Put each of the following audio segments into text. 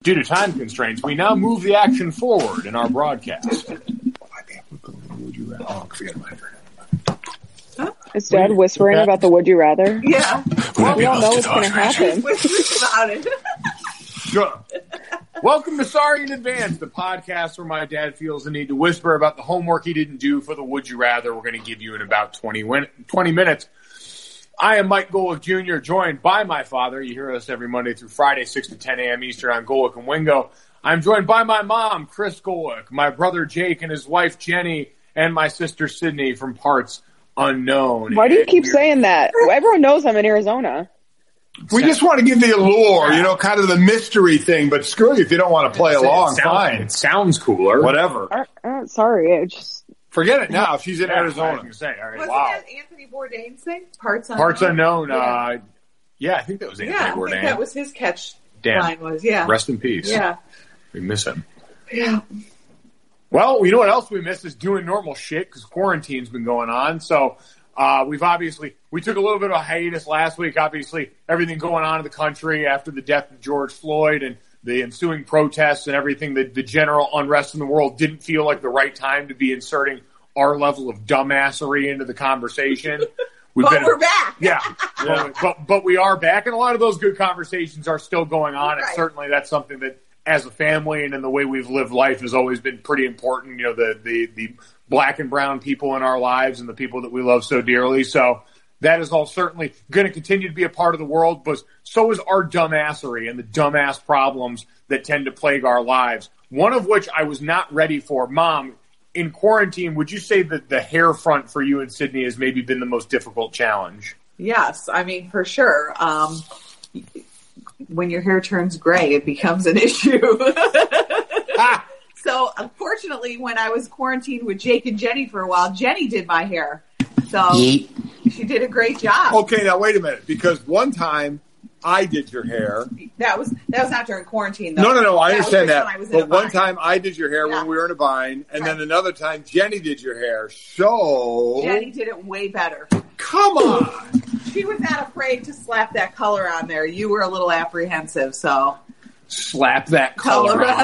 Due to time constraints, we now move the action forward in our broadcast. Is Dad whispering about the Would You Rather? Yeah. Well, we all know what's going to happen. About it. Sure. Welcome to Sorry in Advance, the podcast where my dad feels the need to whisper about the homework he didn't do for the Would You Rather we're going to give you in about 20 minutes. I am Mike Golick Jr., joined by my father. You hear us every Monday through Friday, 6 to 10 a.m. Eastern on Golick and Wingo. I'm joined by my mom, Chris Golick, my brother Jake and his wife Jenny, and my sister Sydney from Parts Unknown. Why do you keep saying that? Everyone knows I'm in Arizona. We just want to give the allure, kind of the mystery thing, but screw you if you don't want to play along, fine. It sounds cooler. Whatever. Sorry, I just... Forget it now. She's in Arizona. All right, Wasn't wow. that Anthony Bourdain's thing? Parts Unknown. Yeah. I think that was Anthony Bourdain. I think that was his catch Damn. line was, yeah. Rest in peace. Yeah. We miss him. Yeah. Well, you know what else we miss is doing normal shit because quarantine's been going on. So we took a little bit of a hiatus last week. Obviously, everything going on in the country after the death of George Floyd and the ensuing protests and everything, the general unrest in the world didn't feel like the right time to be inserting our level of dumbassery into the conversation. We're back. Yeah. But we are back, and a lot of those good conversations are still going on, Right. and certainly that's something that, as a family and in the way we've lived life, has always been pretty important. The black and brown people in our lives and the people that we love so dearly. So that is all certainly going to continue to be a part of the world, but so is our dumbassery and the dumbass problems that tend to plague our lives. One of which I was not ready for. Mom, in quarantine, would you say that the hair front for you and Sydney has maybe been the most difficult challenge? Yes, I mean, for sure. When your hair turns gray, it becomes an issue. So, unfortunately, when I was quarantined with Jake and Jenny for a while, Jenny did my hair. So, she did a great job. Okay, now wait a minute, because one time I did your hair. That was not during quarantine, though. No, I understand that. But one bind. time I did your hair when we were in a bind, and then another time Jenny did your hair. So Jenny did it way better. Come on. She was not afraid to slap that color on there. You were a little apprehensive, so. Slap that color on.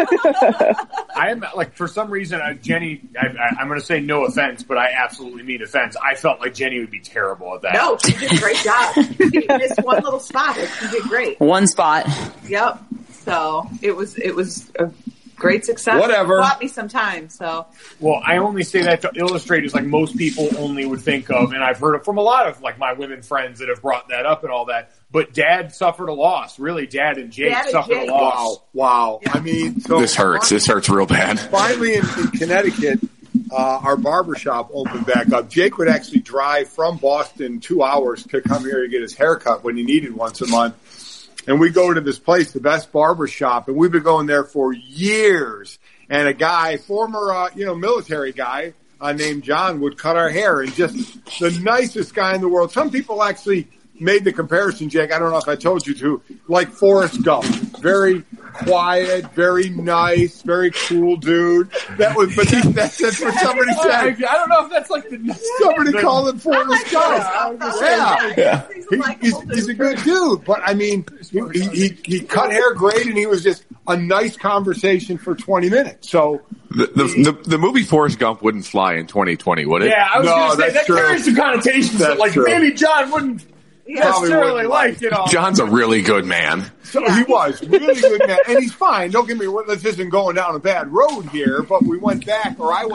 I am for some reason, Jenny. I'm going to say no offense, but I absolutely mean offense. I felt like Jenny would be terrible at that. No, she did a great job. She missed one little spot, but she did great. One spot. Yep. So it was a great success. Whatever. It bought me some time. So. Well, I only say that to illustrate is most people only would think of, and I've heard it from a lot of my women friends that have brought that up and all that. But Dad suffered a loss. Really, Dad and Jake suffered a loss. Wow. Yeah. I mean, This hurts real bad. Finally, in Connecticut, our barbershop opened back up. Jake would actually drive from Boston 2 hours to come here to get his haircut when he needed once a month. And we go to this place, the best barbershop, and we've been going there for years. And a guy, former, military guy named John, would cut our hair, and just the nicest guy in the world. Some people actually made the comparison, Jake, I don't know if I told you to, like Forrest Gump. Very quiet, very nice, very cool dude. But that's what somebody said. I don't know if that's Somebody called him Forrest Gump. Yeah. He's a good dude, but I mean, he cut hair great, and he was just a nice conversation for 20 minutes. So the movie Forrest Gump wouldn't fly in 2020, would it? Yeah, I was going to say that true. carries some connotations that true. maybe John wouldn't necessarily like. John's a really good man. So he was really good man, and he's fine. Don't get me wrong. This isn't going down a bad road here, but I went back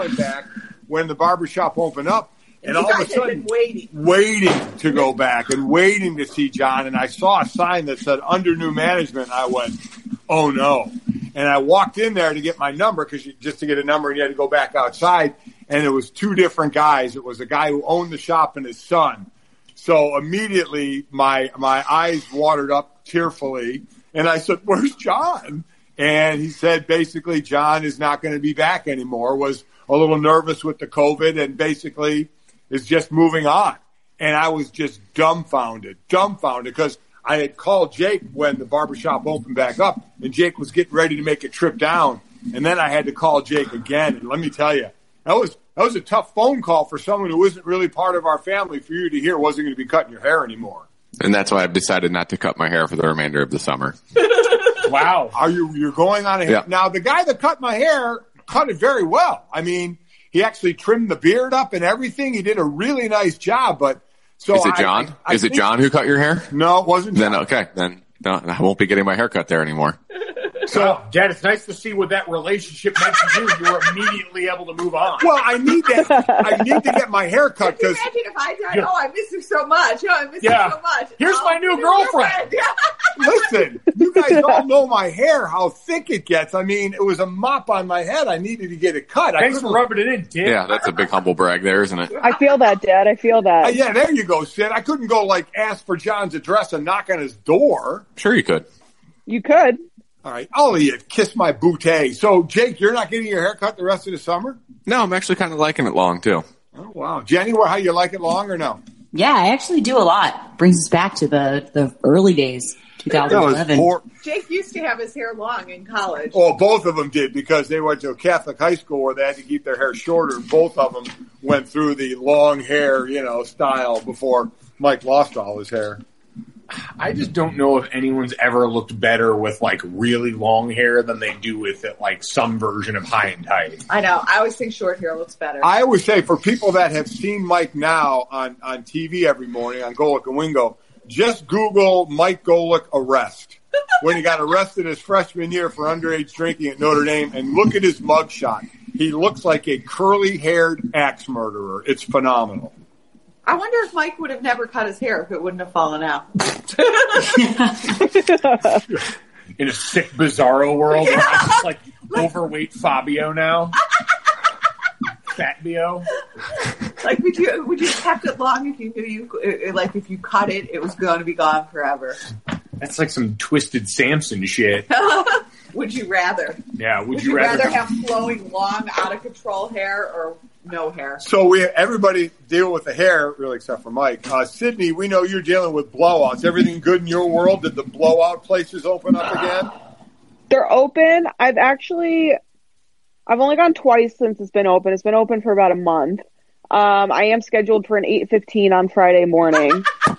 when the barbershop opened up, and all of a sudden waiting to go back and waiting to see John, and I saw a sign that said under new management, and I went, oh no. And I walked in there to get my number, because just to get a number, you had to go back outside, and it was two different guys. It was a guy who owned the shop and his son. So immediately my eyes watered up tearfully, and I said, where's John? And he said, basically, John is not going to be back anymore, was a little nervous with the COVID, and basically is just moving on. And I was just dumbfounded, because I had called Jake when the barbershop opened back up, and Jake was getting ready to make a trip down. And then I had to call Jake again. And let me tell you, that was a tough phone call for someone who isn't really part of our family, for you to hear wasn't going to be cutting your hair anymore. And that's why I've decided not to cut my hair for the remainder of the summer. Wow. You're going on a hair. Yeah. Now, the guy that cut my hair cut it very well. I mean, he actually trimmed the beard up and everything. He did a really nice job. But so is it John? Is it John who cut your hair? No, it wasn't John. Then okay, then no, I won't be getting my hair cut there anymore. So, Dad, it's nice to see what that relationship meant to you. You were immediately able to move on. Well, I need to get my hair cut because. Imagine if I died. Oh, I miss her so much. Oh, I miss her so much. Here's my new girlfriend. Listen, you guys all know my hair, how thick it gets. I mean, it was a mop on my head. I needed to get it cut. Thanks for rubbing it in, Dad. Yeah, that's a big humble brag there, isn't it? I feel that, Dad. I feel that. Yeah, there you go, Sid. I couldn't go ask for John's address and knock on his door. Sure you could. You could. All right, I'll kiss my booty. So, Jake, you're not getting your hair cut the rest of the summer? No, I'm actually kind of liking it long too. Oh wow, Jenny, how you like it long or no? Yeah, I actually do a lot. Brings us back to the early days, 2011. Jake used to have his hair long in college. Oh, both of them did because they went to a Catholic high school where they had to keep their hair shorter. Both of them went through the long hair, style before Mike lost all his hair. I just don't know if anyone's ever looked better with really long hair than they do with it some version of high and tight. I know. I always think short hair looks better. I always say for people that have seen Mike now on TV every morning on Golic and Wingo, just Google Mike Golic arrest. When he got arrested his freshman year for underage drinking at Notre Dame, and look at his mugshot. He looks like a curly-haired axe murderer. It's phenomenal. I wonder if Mike would have never cut his hair if it wouldn't have fallen out. In a sick, bizarro world, where I'm just overweight Fabio now. Fat Bio. Would you have kept it long if you knew if you cut it, it was going to be gone forever? That's like some twisted Samson shit. Would you rather? Yeah, would you rather have flowing, long, out of control hair or no hair? So everybody deal with the hair, really, except for Mike. Sydney, we know you're dealing with blowouts. Everything good in your world? Did the blowout places open up again? They're open. I've only gone twice since it's been open. It's been open for about a month. I am scheduled for an 8:15 on Friday morning.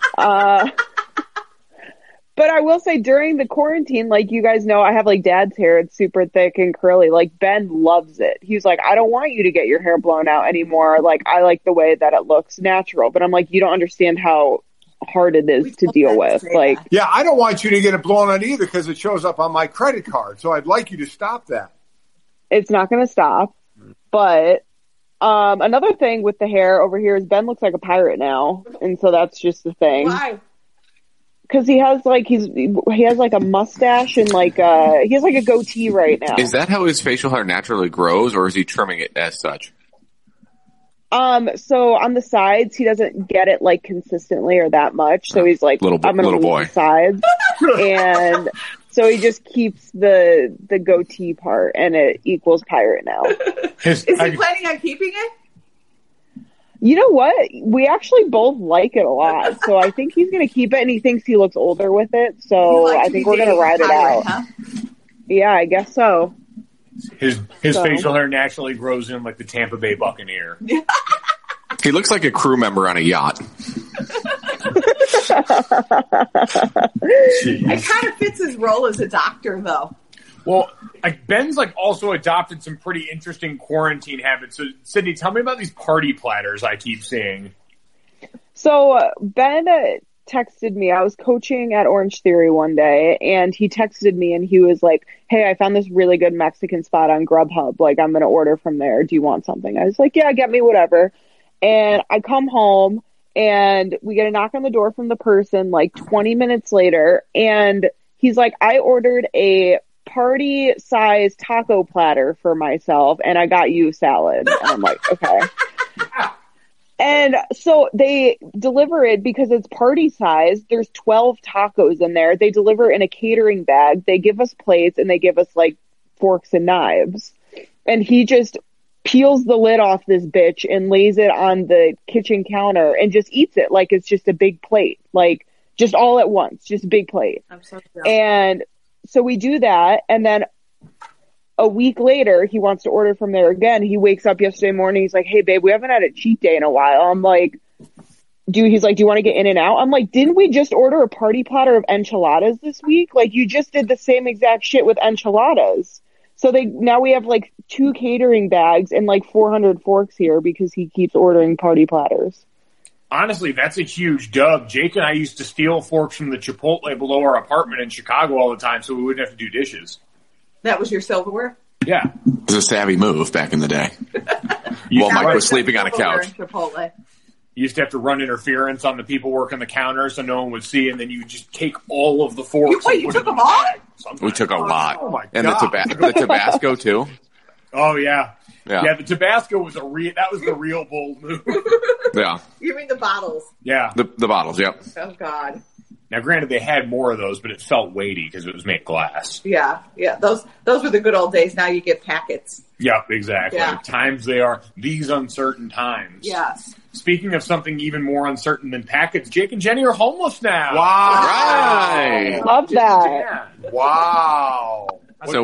But I will say during the quarantine, you guys know, I have Dad's hair. It's super thick and curly. Ben loves it. He's like, I don't want you to get your hair blown out anymore. I like the way that it looks natural. But I'm like, you don't understand how hard it is to deal with. Yeah, I don't want you to get it blown out either because it shows up on my credit card. So I'd like you to stop that. It's not going to stop. But another thing with the hair over here is Ben looks like a pirate now. And so that's just the thing. Why? Because he has he has a mustache and he has a goatee right now. Is that how his facial hair naturally grows, or is he trimming it as such? So on the sides, he doesn't get it consistently or that much. So he's I'm going to leave the sides, and so he just keeps the goatee part, and it equals pirate now. Is he planning on keeping it? You know what? We actually both like it a lot. So I think he's going to keep it, and he thinks he looks older with it. So I think we're going to ride it out. Huh? Yeah, I guess so. His facial hair naturally grows in like the Tampa Bay Buccaneer. He looks like a crew member on a yacht. It kind of fits his role as a doctor, though. Well, Ben's also adopted some pretty interesting quarantine habits. So, Sydney, tell me about these party platters I keep seeing. So Ben texted me. I was coaching at Orange Theory one day, and he texted me, and he was like, "Hey, I found this really good Mexican spot on Grubhub. I'm going to order from there. Do you want something?" I was like, "Yeah, get me whatever." And I come home, and we get a knock on the door from the person 20 minutes later, and he's like, "I ordered a party-sized taco platter for myself, and I got you salad." And I'm like, okay. And so they deliver it because it's party-sized. There's 12 tacos in there. They deliver in a catering bag. They give us plates, and they give us, forks and knives. And he just peels the lid off this bitch and lays it on the kitchen counter and just eats it like it's just a big plate. Just all at once. Just a big plate. I'm so jealous. And so we do that, and then a week later, he wants to order from there again. He wakes up yesterday morning, he's like, "Hey, babe, we haven't had a cheat day in a while." I'm like, he's like, do you want to get in and out? I'm like, didn't we just order a party platter of enchiladas this week? Like, you just did the same exact shit with enchiladas. So now we have like 2 catering bags and like 400 forks here because he keeps ordering party platters. Honestly, that's a huge dub. Jake and I used to steal forks from the Chipotle below our apartment in Chicago all the time so we wouldn't have to do dishes. That was your silverware? Yeah. It was a savvy move back in the day. While Mike was sleeping on a couch. Chipotle. You used to have to run interference on the people working the counter so no one would see, and then you would just take all of the forks. You took them all? We took a lot. Oh, my God. And the Tabasco, too. Oh, yeah. Yeah, the Tabasco was that was the real bold move. Yeah. You mean the bottles? Yeah. The bottles, yep. Oh, God. Now, granted, they had more of those, but it felt weighty because it was made glass. Yeah. Those were the good old days. Now you get packets. Yep, exactly. Yeah. Times they are these uncertain times. Yes. Speaking of something even more uncertain than packets, Jake and Jenny are homeless now. Wow. Right. Love that. Wow. So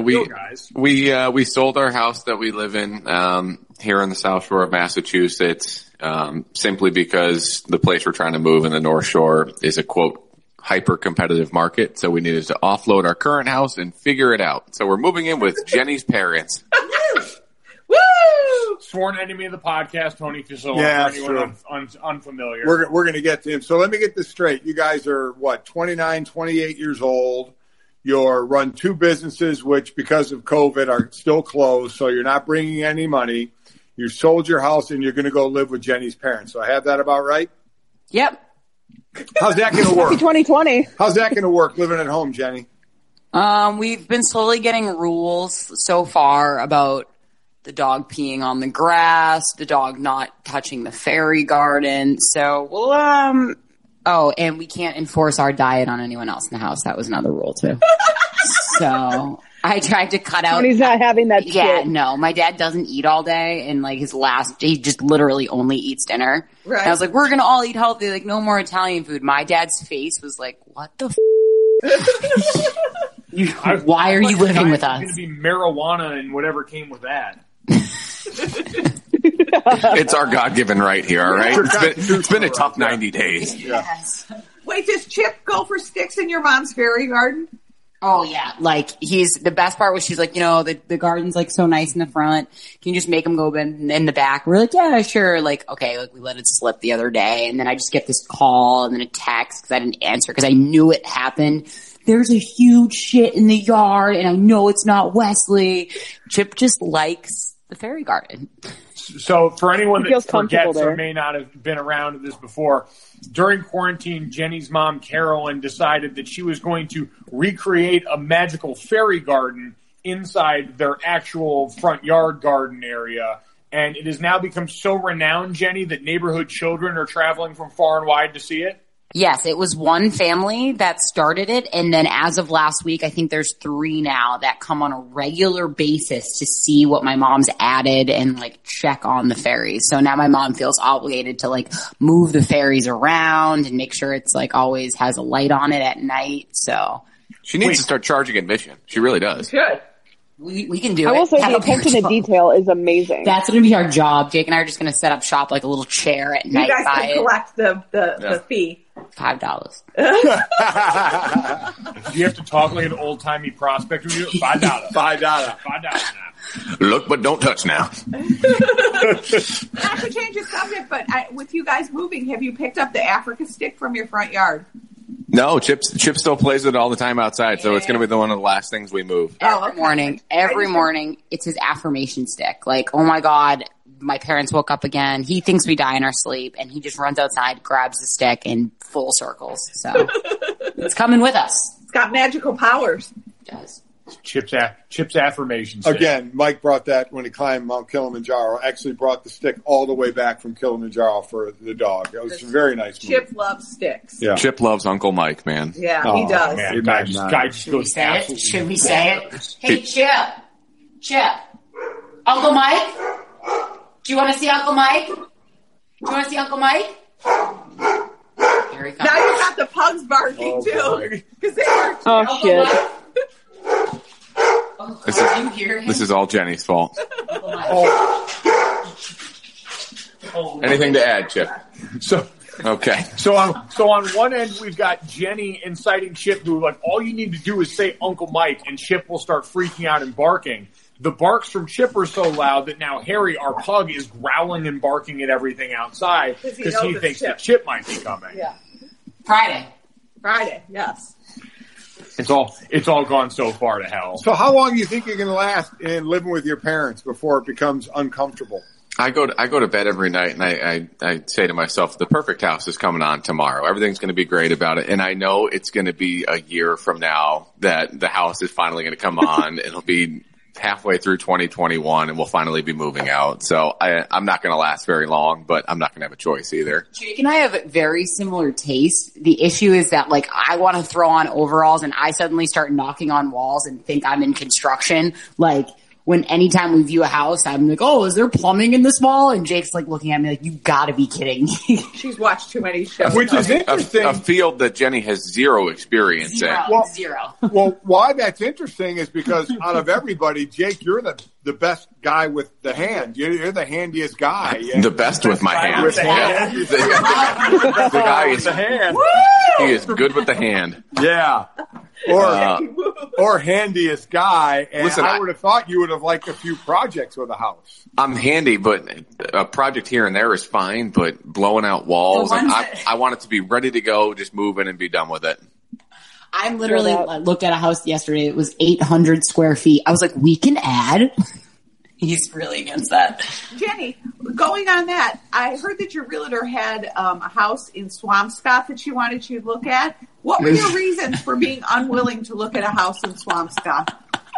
we sold our house that we live in here in the South Shore of Massachusetts simply because the place we're trying to move in the North Shore is a, quote, hyper-competitive market. So we needed to offload our current house and figure it out. So we're moving in with Jenny's parents. Woo! Sworn enemy of the podcast, Tony Fasola. Yeah, for anyone unfamiliar. We're going to get to him. So let me get this straight. You guys are, 29, 28 years old. You're run 2 businesses, which because of COVID are still closed, so you're not bringing any money. You sold your house, and you're going to go live with Jenny's parents. So I have that about right? Yep. How's that going to work? Happy 2020. How's that going to work, living at home, Jenny? We've been slowly getting rules so far about the dog peeing on the grass, the dog not touching the fairy garden. So, and we can't enforce our diet on anyone else in the house. That was another rule too. So I tried to cut out. Tony's not having that Yeah, shit. no, my dad doesn't eat all day, and like he just literally only eats dinner. Right. And I was like, we're gonna all eat healthy, like no more Italian food. My dad's face was like, what the why are you living with us? It's going to be marijuana and whatever came with that. It's our God-given right here, all right? It's been a tough 90 days. Yes. Wait, does Chip go for sticks in your mom's fairy garden? Oh yeah, like the best part was she's like, the garden's like so nice in the front. Can you just make him go in the back? We're like, yeah, sure. Like, okay, like we let it slip the other day, and then I just get this call and then a text because I didn't answer because I knew it happened. There's a huge shit in the yard, and I know it's not Wesley. Chip just likes the fairy garden. So for anyone that forgets there. or may not have been around this before, during quarantine, Jenny's mom, Carolyn, decided that she was going to recreate a magical fairy garden inside their actual front yard garden area. And it has now become so renowned, Jenny, that neighborhood children are traveling from far and wide to see it. Yes, it was one family that started it, and then as of last week, I think there's 3 now that come on a regular basis to see what my mom's added and like check on the fairies. So now my mom feels obligated to like move the fairies around and make sure it's like always has a light on it at night. So she needs to start charging admission. She really does. Good. We can do it. I will say the attention to detail is amazing. That's going to be our job. Jake and I are just going to set up shop like a little chair at night. You guys can collect the fee. $5. Do you have to talk like an old-timey prospector? $5. $5 now. Look, but don't touch now. Not to change the subject, but with you guys moving, have you picked up the Africa stick from your front yard? No, Chip still plays it all the time outside, so it's going to be one of the last things we move. Every morning, it's his affirmation stick. Like, oh my God, my parents woke up again. He thinks we die in our sleep, and he just runs outside, grabs the stick in full circles. So it's coming with us. It's got magical powers. It does. Chip's affirmations. Again, Mike brought that when he climbed Mount Kilimanjaro. Actually brought the stick all the way back from Kilimanjaro for the dog. It was a very nice move. Chip loves sticks. Yeah. Chip loves Uncle Mike, man. Yeah, he does. Man, guy just Should we goes say it? absolutely Should we say it? Hey, Chip. Uncle Mike? Do you want to see Uncle Mike? Here he comes. Now you got the pugs barking too. Because they are Oh, shit. This is all Jenny's fault. Anything to add, Chip? So Okay. So on one end, we've got Jenny inciting Chip, who like all you need to do is say Uncle Mike, and Chip will start freaking out and barking. The barks from Chip are so loud that now Harry, our pug, is growling and barking at everything outside because he thinks that Chip might be coming. Yeah. Friday, yes. It's all gone so far to hell. So how long do you think you're going to last in living with your parents before it becomes uncomfortable? I go to bed every night and I say to myself, the perfect house is coming on tomorrow. Everything's going to be great about it. And I know it's going to be a year from now that the house is finally going to come on. It'll be halfway through 2021 and we'll finally be moving out. So I'm not going to last very long, but I'm not going to have a choice either. Jake and I have very similar tastes. The issue is that like I want to throw on overalls and I suddenly start knocking on walls and think I'm in construction. Like when anytime we view a house, I'm like, oh, is there plumbing in this wall? And Jake's like looking at me like, you gotta be kidding me. She's watched too many shows. Which is interesting. A field that Jenny has zero experience in. Zero. Well, why that's interesting is because out of everybody, Jake, you're the best guy with the hand. You're the handiest guy. The best with my hand. With the hand. The guy is the hand. He is good with the hand. Yeah. Or handiest guy. And listen, I would have thought you would have liked a few projects with a house. I'm handy, but a project here and there is fine, but blowing out walls, and I want it to be ready to go, just move in and be done with it. I literally looked at a house yesterday. It was 800 square feet. I was like, we can add. He's really against that. Jenny, going on that, I heard that your realtor had a house in Swampscott that she wanted you to look at. What were your reasons for being unwilling to look at a house in Swampscott?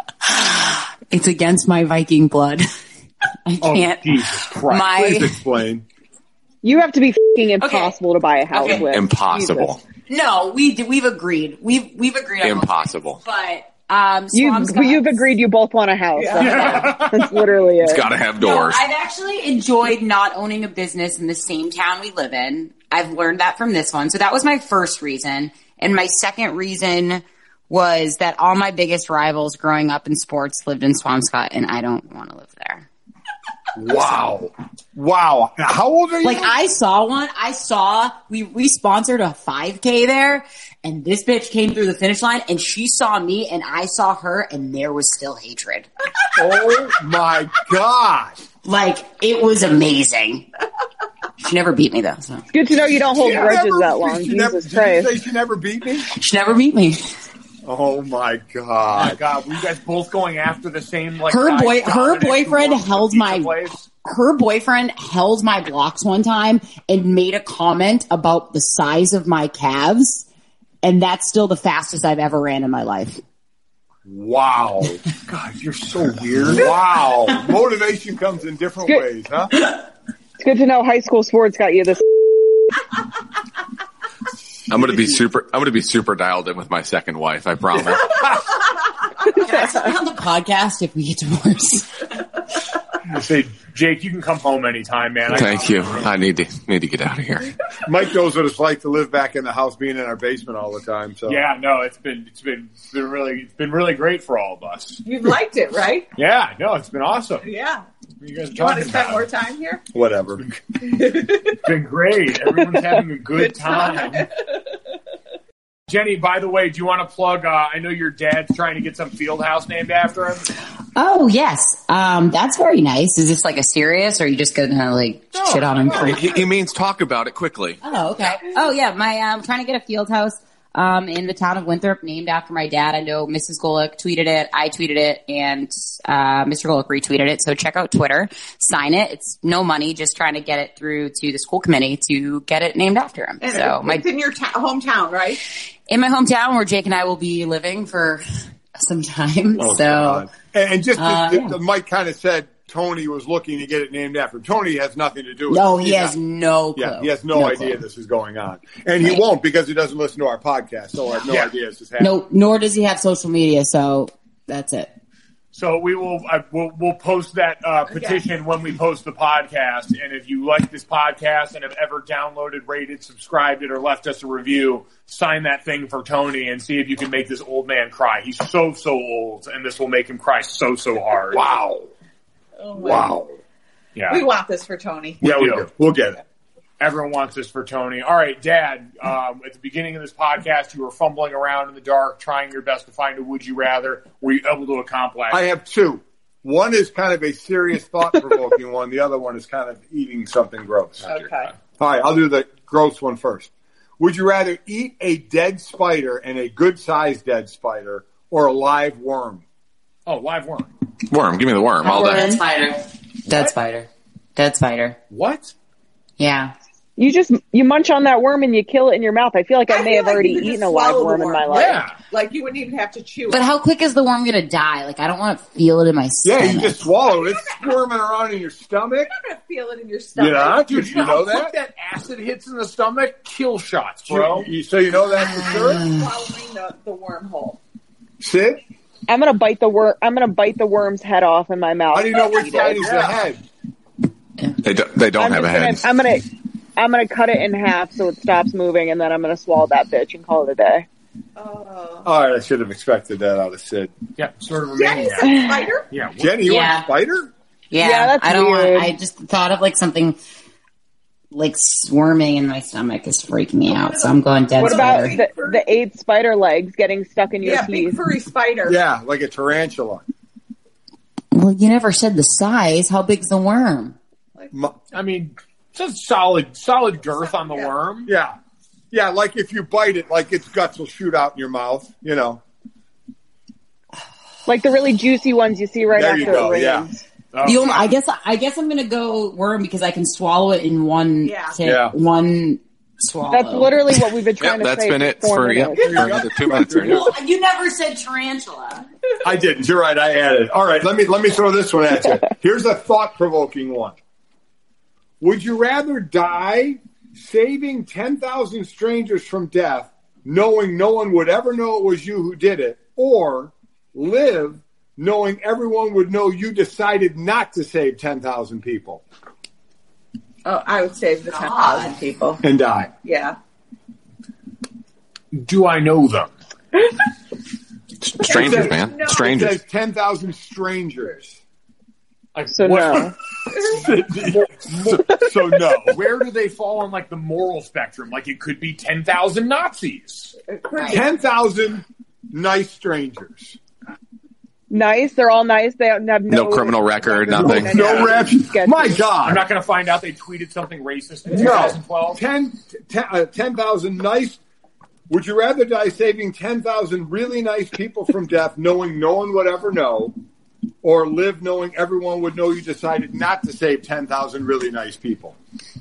It's against my Viking blood. I can't. Oh, Jesus Christ. Please explain. You have to be f***ing impossible to buy a house with. Impossible. Jesus. No, we've agreed. We've agreed on Impossible. But you've agreed you both want a house. That's literally it. It's got to have doors. I've actually enjoyed not owning a business in the same town we live in. I've learned that from this one. So that was my first reason. And my second reason was that all my biggest rivals growing up in sports lived in Swampscott, and I don't want to live there. Wow. Now, how old are you? Like, I saw one. We sponsored a 5K there, and this bitch came through the finish line, and she saw me, and I saw her, and there was still hatred. Oh, my God. Like, it was amazing. She never beat me, though. So. It's good to know you don't hold grudges that long. Jesus Christ. Did you say she never beat me? She never beat me. Oh, my God. Oh, God, were you guys both going after the same, like, her boyfriend held my blocks one time and made a comment about the size of my calves, and that's still the fastest I've ever ran in my life. Wow. God, you're so weird. Wow. Motivation comes in different ways, huh? It's good to know high school sports got you this. I'm going to be super dialed in with my second wife, I promise. Can I stay on the podcast if we get divorced? Say, Jake, you can come home anytime, man. Thank you. I need to get out of here. Mike knows what it's like to live back in the house, being in our basement all the time. So yeah, no, it's been really great for all of us. You've liked it, right? Yeah, no, it's been awesome. Yeah. You guys You want to spend more time here? whatever. It's been great. Everyone's having a good time. Jenny, by the way, do you want to plug, I know your dad's trying to get some field house named after him. Oh, yes. That's very nice. Is this like a serious, or are you just going to shit on him? He means talk about it quickly. Oh, okay. Oh, yeah. I'm trying to get a field house in the town of Winthrop named after my dad. I know Mrs. Golick tweeted it, I tweeted it, and Mr. Golick retweeted it. So check out Twitter, sign it. It's no money, just trying to get it through to the school committee to get it named after him. And so it's in your hometown, right? In my hometown, where Jake and I will be living for some time. Oh, so, God. And just Mike kind of said Tony was looking to get it named after him. Tony has nothing to do with it. No, he has no clue. Yeah, he has no idea this is going on. And he won't, because he doesn't listen to our podcast, so I have no idea this is happening. No, nor does he have social media, so that's it. So we'll post that petition when we post the podcast. And if you like this podcast and have ever downloaded, rated, subscribed it, or left us a review, sign that thing for Tony and see if you can make this old man cry. He's so old, and this will make him cry so hard. Wow. Oh, wow. Yeah. We want this for Tony. Yeah, we do. We'll get it. Everyone wants this for Tony. All right, Dad, at the beginning of this podcast, you were fumbling around in the dark, trying your best to find a would you rather. Were you able to accomplish? I have two. One is kind of a serious, thought-provoking one. The other one is kind of eating something gross. Okay. All right, I'll do the gross one first. Would you rather eat a dead spider, and a good-sized dead spider, or a live worm? Oh, live worm. Worm. Give me the worm all day. Dead spider. Dead spider. Dead spider. What? Yeah. You munch on that worm and you kill it in your mouth. I feel like I may have already eaten a live worm in my life. Yeah. Like you wouldn't even have to chew But it. how quick is the worm going to die? Like, I don't want to feel it in my Yeah, stomach. you just swallow it. It's squirming around in your stomach. You're not going to feel it in your stomach. Yeah, Dude, you know how quick that? acid hits in the stomach? Kill shots, bro. So you know that for sure? Swallowing the wormhole. Sid? I'm gonna bite the worm. I'm gonna bite the worm's head off in my mouth. How do you know which side is the head? They don't have a head. I'm gonna cut it in half so it stops moving, and then I'm gonna swallow that bitch and call it a day. All right, I should have expected that out of Sid. Yeah, sort of a Jenny maniac. said spider? Yeah. Jenny, you want a spider? Yeah, that's I don't weird. want. I just thought of like something like swarming in my stomach is freaking me out. So I'm going dead What about spider. the 8 spider legs getting stuck in your Yeah, big teeth? furry spider. Yeah, like a tarantula. Well, you never said the size. How big's the worm? I mean, just solid girth on the worm. Yeah. Yeah, like if you bite it, like its guts will shoot out in your mouth, you know. Like the really juicy ones you see right There after you go, it rains. yeah. I guess I'm gonna go worm because I can swallow it in one one swallow. That's literally what we've been trying to That's say been it for 4 for minutes. another 2 minutes. Right? Well, you never said tarantula. I didn't. You're right. I added. All right. Let me throw this one at you. Here's a thought-provoking one. Would you rather die saving 10,000 strangers from death, knowing no one would ever know it was you who did it, or live knowing everyone would know you decided not to save 10,000 people Oh, I would save the 10,000 people. and die? Yeah. Do I know them? Strangers, man. No. It Strangers. says 10,000 strangers. Like, So no. So no. Where do they fall on like the moral spectrum? Like it could be 10,000 Nazis. 10,000 nice strangers. Nice. They're all nice. They have No criminal record, nothing. No rap. My God. I'm not going to find out they tweeted something racist in No. 2012. 10,000 nice. Would you rather die saving 10,000 really nice people from death, knowing no one would ever know, or live knowing everyone would know you decided not to save 10,000 really nice people?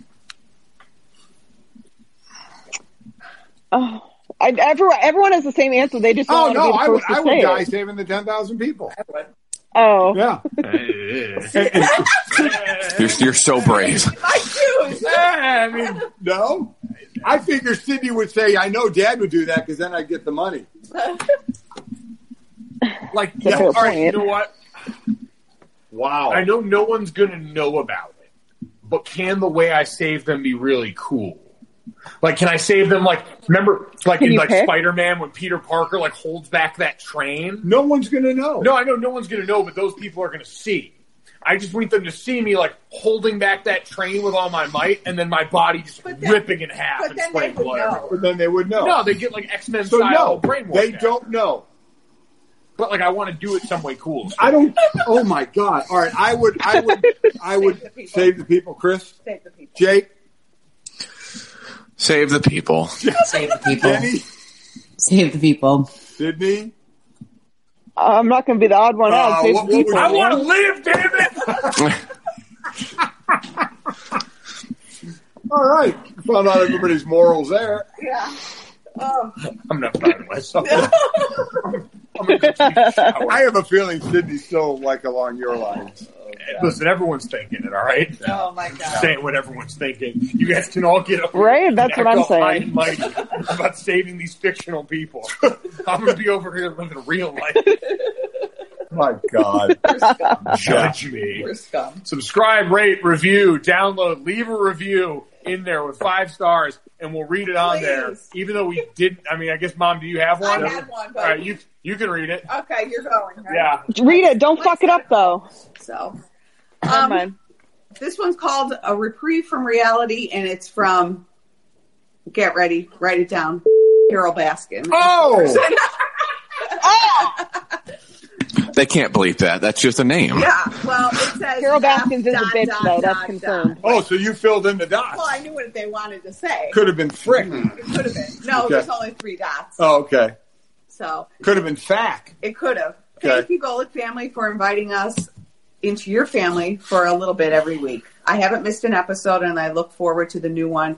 Oh, everyone has the same answer. They just Oh don't no, want to be the first I to would say die it. saving the 10,000 people. Oh, Yeah. You're so brave. I choose. I mean, No? I figure Sydney would say, I know Dad would do that because then I'd get the money. like, a fair all right, you point. know what? Wow. I know no one's going to know about it, but can the way I save them be really cool? Like, can I save them? Like, remember, like Can in you like pick? Spider-Man when Peter Parker like holds back that train? No one's going to know. No, I know no one's going to know, but those people are going to see. I just want them to see me like holding back that train with all my might, and then my body just But then- ripping in half but and then spraying they would blood know. everywhere. But then they would know. No, they get like X-Men So style no, brainwash. they don't know. But like, I want to do it some way cool. I don't. Oh my God! All right, I would save the people. Chris, Save the people. Jake, Save the people. Save the people. Jenny, Save the people. Sydney. I'm not going to be the odd one out. Save what the would people. I want to man. live, damn it! All right, found out everybody's morals there. Yeah. I'm not proud of myself. I'm gonna go take a shower. I have a feeling Sydney's still like along your lines. Listen, everyone's thinking it, all right? Oh my God. Saying what everyone's thinking. You guys can all get up. Right, that's what I'm all high saying. and mighty about saving these fictional people. I'm going to be over here living real life. My God. We're scum. Judge me. We're scum. Subscribe, rate, review, download, leave a review in there with 5 stars, and we'll read it on there. Please. Even though we didn't. I mean, I guess, Mom, do you have one? I had one, but- All right, you can read it. Okay, you're going. Right? Yeah. Read it. Don't fuck it up, though. So, Never mind. This one's called A Reprieve from Reality, and it's from, get ready, write it down, Carol Baskin. Oh! They can't bleep that. That's just a name. Yeah, well, it says... Carol Baskin's is a bitch, though. That's confirmed. Oh, so you filled in the dots. Well, I knew what they wanted to say. Could have been frick. It could have been. No, Okay. there's only 3 dots. Oh, okay. So Could have been fact. it could have. Okay. Thank you, Golick family, for inviting us into your family for a little bit every week. I haven't missed an episode, and I look forward to the new one,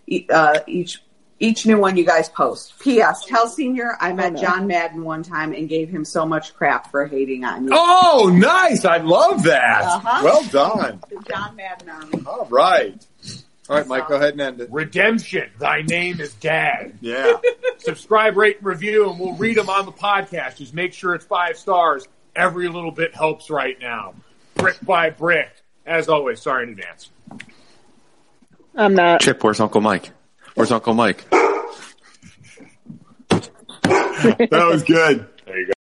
each new one you guys post. P.S. Tell Senior I met John Madden one time and gave him so much crap for hating on you. Oh, nice. I love that. Uh-huh. Well done. The John Madden Army. All right. All right, Mike, go ahead and end it. Redemption. Thy name is Dad. Yeah. Subscribe, rate, and review, and we'll read them on the podcast. Just make sure it's 5 stars. Every little bit helps right now. Brick by brick. As always, sorry in advance. I'm not. Chip, where's Uncle Mike? Where's Uncle Mike? That was good. There you go.